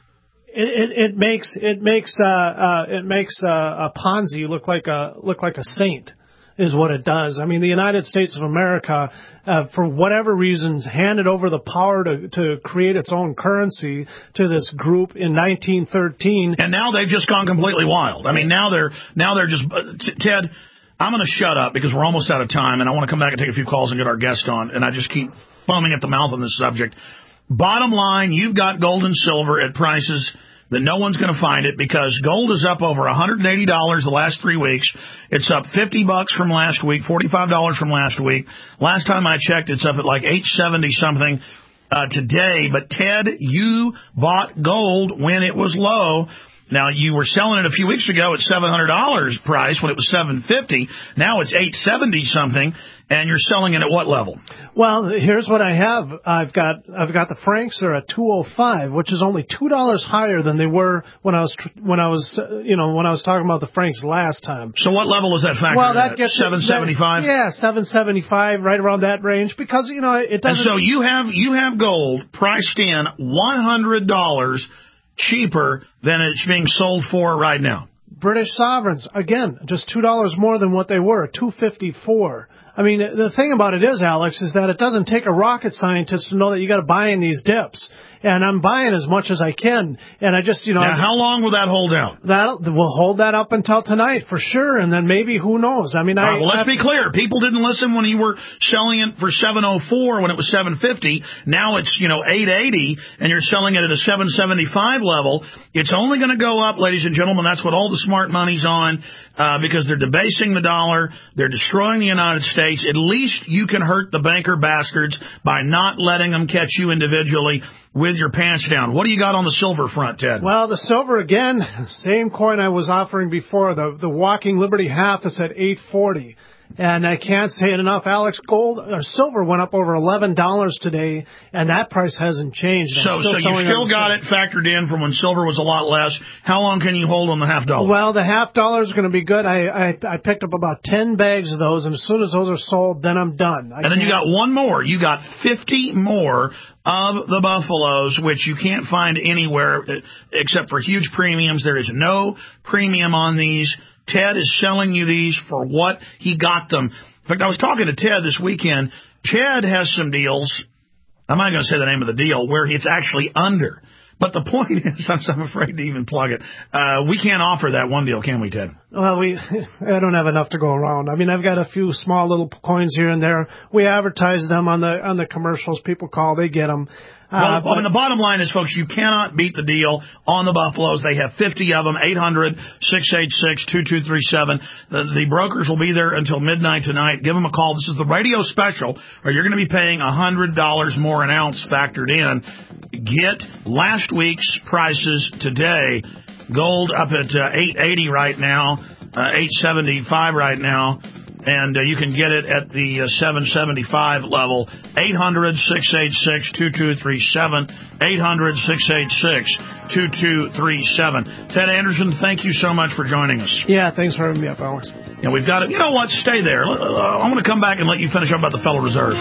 It, it, it makes it makes uh, uh, it makes uh, a Ponzi look like a look like a saint. Is what it does. I mean, the United States of America, uh, for whatever reason, handed over the power to, to create its own currency to this group in nineteen thirteen. And now they've just gone completely wild. I mean, now they're now they're just uh, Ted. I'm going to shut up because we're almost out of time, and I want to come back and take a few calls and get our guest on. And I just keep foaming at the mouth on this subject. Bottom line, you've got gold and silver at prices that no one's going to find it, because gold is up over one hundred eighty dollars the last three weeks. It's up fifty bucks from last week, forty-five dollars from last week. Last time I checked, it's up at like eight seventy something uh, today. But Ted, you bought gold when it was low. Now, you were selling it a few weeks ago at seven hundred dollars price when it was seven fifty. Now it's eight seventy something, and you're selling it at what level? Well, here's what I have. I've got I've got the francs are at two oh five, which is only two dollars higher than they were when I was when I was uh, you know when I was talking about the francs last time. So what level is that factored Well, that at? gets seven seventy-five. Yeah, seven seventy-five, right around that range, because you know it doesn't. And so you have you have gold priced in one hundred dollars cheaper than it's being sold for right now. British sovereigns, again, just two dollars more than what they were, two fifty-four. I mean, the thing about it is, Alex, is that it doesn't take a rocket scientist to know that you got to buy in these dips. And I'm buying as much as I can. And I just, you know. Now, how long will that hold out? That we'll hold that up until tonight for sure. And then maybe, who knows? I mean, I. Right, well, let's I, be clear. People didn't listen when you were selling it for seven oh four when it was seven fifty. Now it's, you know, eight eighty, and you're selling it at a seven seventy-five level. It's only going to go up, ladies and gentlemen. That's what all the smart money's on, uh, because they're debasing the dollar. They're destroying the United States. At least you can hurt the banker bastards by not letting them catch you individually with your pants down. What do you got on the silver front, Ted? Well, the silver, again, same coin I was offering before. The the Walking Liberty half is at eight forty. And I can't say it enough, Alex. Gold or silver went up over eleven dollars today, and that price hasn't changed. I'm so, so you still got it factored in from when silver was a lot less. How long can you hold on the half dollar? Well, the half dollar is going to be good. I, I I picked up about ten bags of those, and as soon as those are sold, then I'm done. I and then you got one more. You got fifty more of the Buffaloes, which you can't find anywhere except for huge premiums. There is no premium on these. Ted is selling you these for what he got them. In fact, I was talking to Ted this weekend. Ted has some deals. I'm not going to say the name of the deal, where it's actually under. But the point is, I'm afraid to even plug it. Uh, we can't offer that one deal, can we, Ted? Well, we I don't have enough to go around. I mean, I've got a few small little coins here and there. We advertise them on the on the commercials. People call, they get them. Uh, well, I mean, the bottom line is, folks, you cannot beat the deal on the Buffaloes. They have fifty of them, eight hundred, six eight six, two two three seven. The, the brokers will be there until midnight tonight. Give them a call. This is the radio special, or you're going to be paying one hundred dollars more an ounce factored in. Get last week's prices today. Gold up at uh, eight eighty right now, uh, eight seventy-five right now. And uh, you can get it at the uh, seven seventy-five level, eight hundred, six eight six, two two three seven, eight hundred, six eight six, two two three seven. Ted Anderson, thank you so much for joining us. Yeah, thanks for having me up, Alex. And we've got it. You know what? Stay there. I'm going to come back and let you finish up about the Federal Reserve.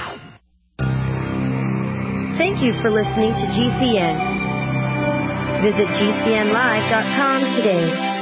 Thank you for listening to G C N. Visit G C N live dot com today.